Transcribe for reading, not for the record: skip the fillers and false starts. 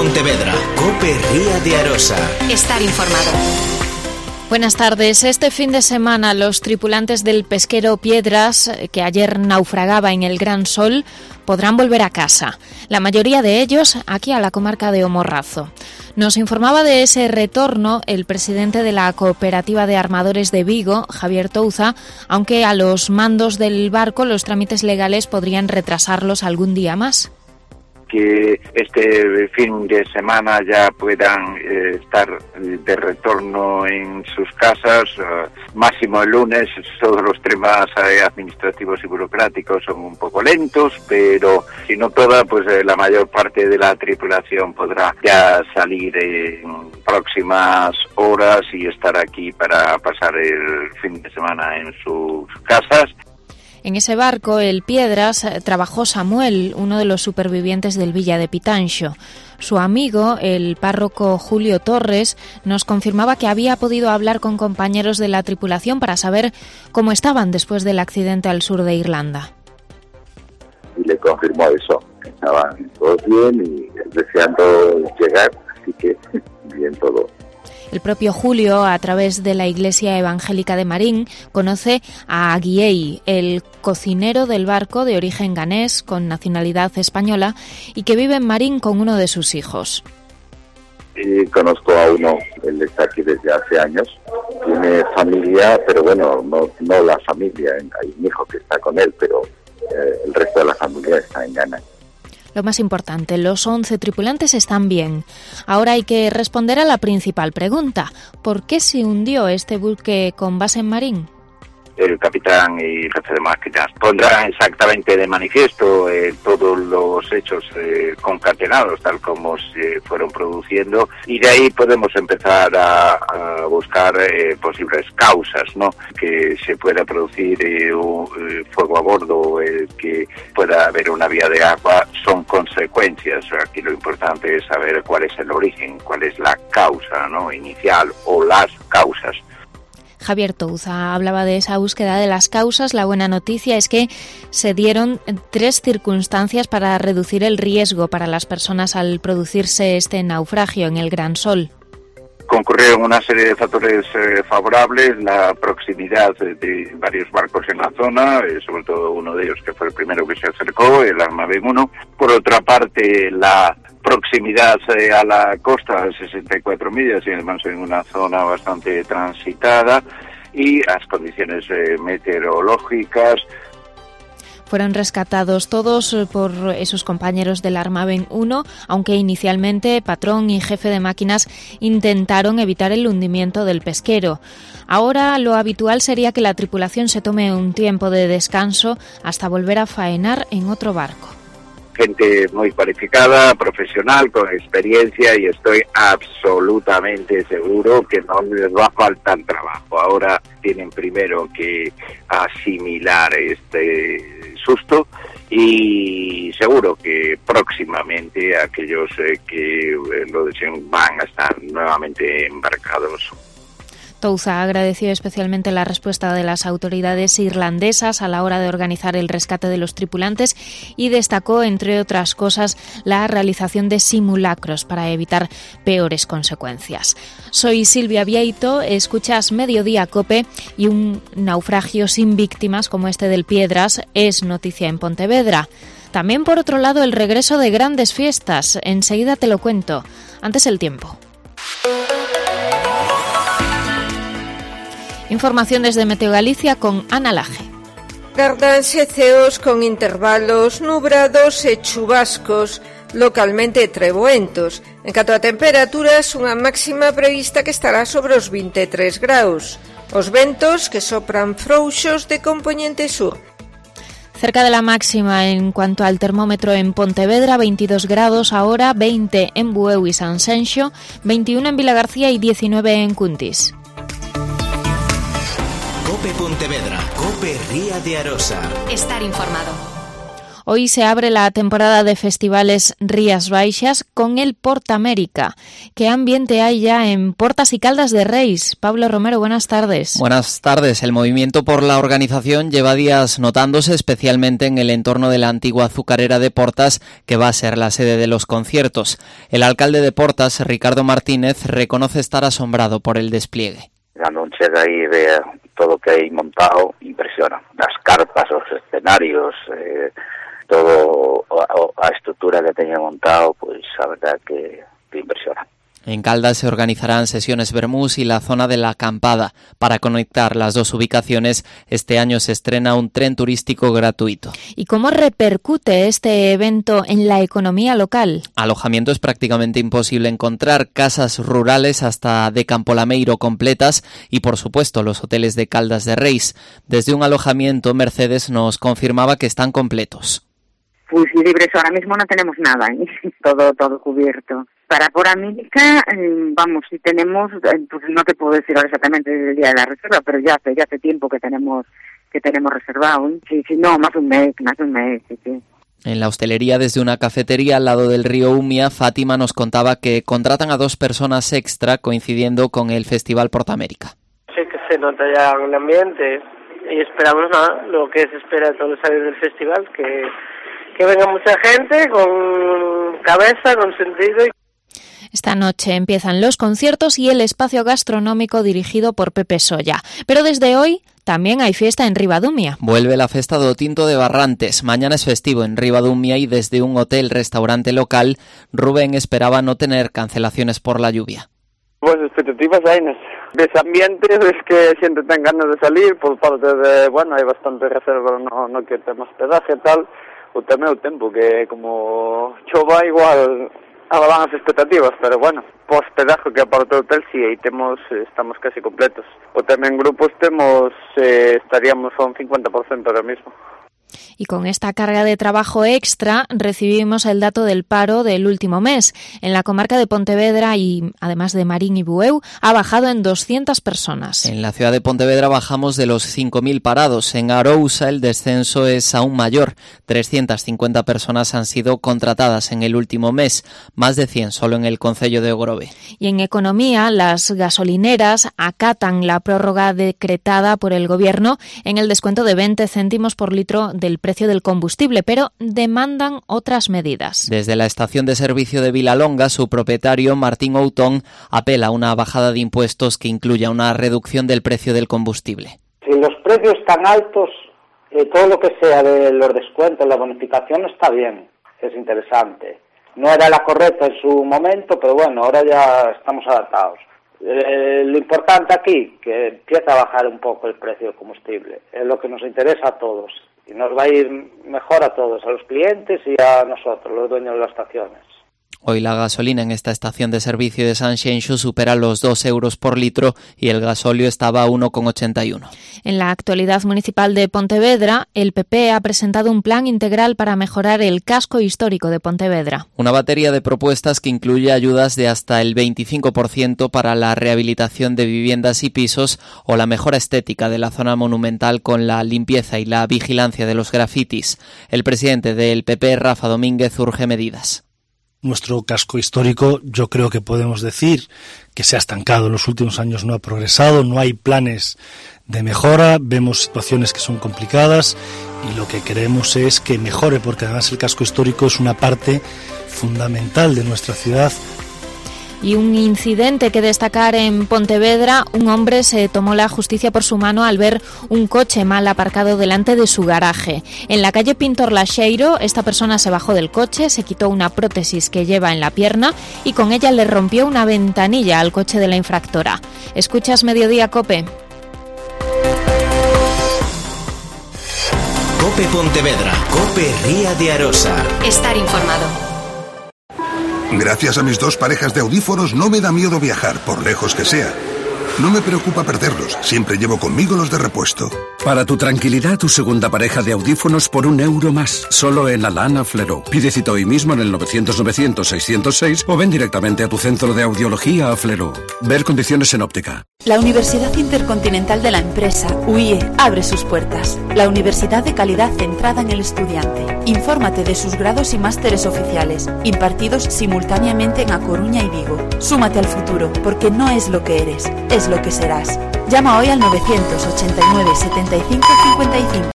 Pontevedra, Cope Ría de Arosa. Estar informado. Buenas tardes. Este fin de semana los tripulantes del pesquero Piedras, que ayer naufragaba en el Gran Sol, podrán volver a casa. La mayoría de ellos aquí a la comarca de O Morrazo. Nos informaba de ese retorno el presidente de la Cooperativa de Armadores de Vigo, Javier Touza, aunque a los mandos del barco los trámites legales podrían retrasarlos algún día más. Que este fin de semana ya puedan estar de retorno en sus casas, máximo el lunes. Todos los temas administrativos y burocráticos son un poco lentos, pero si no toda, pues la mayor parte de la tripulación podrá ya salir en próximas horas y estar aquí para pasar el fin de semana en sus casas. En ese barco, el Piedras, trabajó Samuel, uno de los supervivientes del Villa de Pitanxo. Su amigo, el párroco Julio Torres, nos confirmaba que había podido hablar con compañeros de la tripulación para saber cómo estaban después del accidente al sur de Irlanda. Y le confirmó eso, que estaban todos bien y deseando llegar, así que bien todo. El propio Julio, a través de la Iglesia Evangélica de Marín, conoce a Aguiei, el cocinero del barco de origen ganés con nacionalidad española y que vive en Marín con uno de sus hijos. Y conozco a uno, él está aquí desde hace años, tiene familia, pero bueno, no la familia, hay un hijo que está con él, pero el resto de la familia está en Ghana. Lo más importante, los 11 tripulantes están bien. Ahora hay que responder a la principal pregunta. ¿Por qué se hundió este buque con base en Marín? El capitán y jefe de máquinas pondrán exactamente de manifiesto todos los hechos concatenados tal como se fueron produciendo, y de ahí podemos empezar a buscar posibles causas, ¿no? Que se pueda producir un fuego a bordo, que pueda haber una vía de agua, son consecuencias. Aquí lo importante es saber cuál es el origen, cuál es la causa, ¿no? Inicial, o las causas. Javier Touza hablaba de esa búsqueda de las causas. La buena noticia es que se dieron 3 circunstancias para reducir el riesgo para las personas al producirse este naufragio en el Gran Sol. Concurrieron una serie de factores favorables, la proximidad de varios barcos en la zona, sobre todo uno de ellos que fue el primero que se acercó, el Armaven 1. Por otra parte, la proximidad a la costa, 64 millas, y además en una zona bastante transitada, y las condiciones meteorológicas. Fueron rescatados todos por esos compañeros del Armaven 1, aunque inicialmente patrón y jefe de máquinas intentaron evitar el hundimiento del pesquero. Ahora lo habitual sería que la tripulación se tome un tiempo de descanso hasta volver a faenar en otro barco. Gente muy cualificada, profesional, con experiencia, y estoy absolutamente seguro que no les va a faltar trabajo. Ahora tienen primero que asimilar este susto, y seguro que próximamente aquellos que lo deseen van a estar nuevamente embarcados. Touza agradeció especialmente la respuesta de las autoridades irlandesas a la hora de organizar el rescate de los tripulantes y destacó, entre otras cosas, la realización de simulacros para evitar peores consecuencias. Soy Silvia Vieito, escuchas Mediodía Cope, y un naufragio sin víctimas como este del Piedras es noticia en Pontevedra. También, por otro lado, el regreso de grandes fiestas. Enseguida te lo cuento. Antes el tiempo. Información desde Meteo Galicia con Ana Laje. Gardanse ceos con intervalos nubrados e chubascos, localmente treboentos. En canto a temperaturas, unha máxima prevista que estará sobre os 23 graus. Os ventos que sopran frouxos de compoñente sur. Cerca de la máxima en cuanto al termómetro en Pontevedra, 22 grados ahora, 20 en Bueu y Sanxenxo, 21 en Vilagarcía y 19 en Cuntis. Cope Pontevedra, Cope Ría de Arosa. Estar informado. Hoy se abre la temporada de festivales Rías Baixas con el Portamérica. ¿Qué ambiente hay ya en Portas y Caldas de Reis? Pablo Romero, buenas tardes. Buenas tardes. El movimiento por la organización lleva días notándose, especialmente en el entorno de la antigua azucarera de Portas, que va a ser la sede de los conciertos. El alcalde de Portas, Ricardo Martínez, reconoce estar asombrado por el despliegue. Cando chega aí e ve todo o que hai montado, impresiona. As carpas, os escenarios, todo a estrutura que teña montado, pois a verdad que impresiona. En Caldas se organizarán sesiones vermús y la zona de la acampada. Para conectar las dos ubicaciones, este año se estrena un tren turístico gratuito. ¿Y cómo repercute este evento en la economía local? Alojamiento es prácticamente imposible encontrar, casas rurales hasta de Campolameiro completas y, por supuesto, los hoteles de Caldas de Reis. Desde un alojamiento, Mercedes nos confirmaba que están completos. Pues libres ahora mismo no tenemos nada, todo cubierto. Para Portamérica, vamos, si tenemos, pues no te puedo decir ahora exactamente desde el día de la reserva, pero ya hace tiempo que tenemos reservado. Sí, no, más de un mes, sí. En la hostelería, desde una cafetería al lado del río Umia, Fátima nos contaba que contratan a 2 personas extra coincidiendo con el Festival Portamérica. Sí que se nota ya el ambiente y esperamos lo que se espera de todos los años del festival, que venga mucha gente con cabeza, con sentido. Esta noche empiezan los conciertos y el espacio gastronómico dirigido por Pepe Solla. Pero desde hoy también hay fiesta en Ribadumia. Vuelve la Festa do Tinto de Barrantes. Mañana es festivo en Ribadumia y desde un hotel-restaurante local, Rubén esperaba no tener cancelaciones por la lluvia. Pues expectativas hay ves ambientes, ves que siempre ten ganas de salir por parte de, hay bastante reserva, no que ten hospedaje e tal, o tamén o tempo que como chova igual abalan as expectativas, pero po hospedaje que aparte do hotel si aí estamos casi completos. O tamén grupos estaríamos a un 50% ahora mismo. Y con esta carga de trabajo extra recibimos el dato del paro del último mes. En la comarca de Pontevedra y además de Marín y Bueu ha bajado en 200 personas. En la ciudad de Pontevedra bajamos de los 5.000 parados. En Arousa el descenso es aún mayor. 350 personas han sido contratadas en el último mes, más de 100 solo en el concello de Ogrove. Y en economía, las gasolineras acatan la prórroga decretada por el Gobierno en el descuento de 20 céntimos por litro del precio del combustible, pero demandan otras medidas. Desde la estación de servicio de Vilalonga, su propietario, Martín Outón, apela a una bajada de impuestos que incluya una reducción del precio del combustible. Si los precios están altos, todo lo que sea de los descuentos, la bonificación está bien, es interesante. No era la correcta en su momento, pero ahora ya estamos adaptados. Lo importante aquí, que empieza a bajar un poco el precio del combustible, es lo que nos interesa a todos. Y nos va a ir mejor a todos, a los clientes y a nosotros, los dueños de las estaciones. Hoy la gasolina en esta estación de servicio de Sanxenxo supera los 2 euros por litro y el gasóleo estaba a 1,81. En la actualidad municipal de Pontevedra, el PP ha presentado un plan integral para mejorar el casco histórico de Pontevedra. Una batería de propuestas que incluye ayudas de hasta el 25% para la rehabilitación de viviendas y pisos o la mejora estética de la zona monumental con la limpieza y la vigilancia de los grafitis. El presidente del PP, Rafa Domínguez, urge medidas. Nuestro casco histórico, yo creo que podemos decir que se ha estancado en los últimos años, no ha progresado, no hay planes de mejora, vemos situaciones que son complicadas y lo que queremos es que mejore, porque además el casco histórico es una parte fundamental de nuestra ciudad. Y un incidente que destacar en Pontevedra, un hombre se tomó la justicia por su mano al ver un coche mal aparcado delante de su garaje. En la calle Pintor Laxeiro, esta persona se bajó del coche, se quitó una prótesis que lleva en la pierna y con ella le rompió una ventanilla al coche de la infractora. ¿Escuchas Mediodía, COPE? COPE Pontevedra, COPE Ría de Arosa. Estar informado. Gracias a mis 2 parejas de audífonos no me da miedo viajar, por lejos que sea. No me preocupa perderlos, siempre llevo conmigo los de repuesto. Para tu tranquilidad, tu segunda pareja de audífonos por €1 más, solo en Alana Flero. Pide cita hoy mismo en el 900-900-606 o ven directamente a tu centro de audiología a Flero. Ver condiciones en óptica. La Universidad Intercontinental de la Empresa, UIE, abre sus puertas. La universidad de calidad centrada en el estudiante. Infórmate de sus grados y másteres oficiales, impartidos simultáneamente en A Coruña y Vigo. Súmate al futuro, porque no es lo que eres, es lo que serás. Llama hoy al 989 75 55.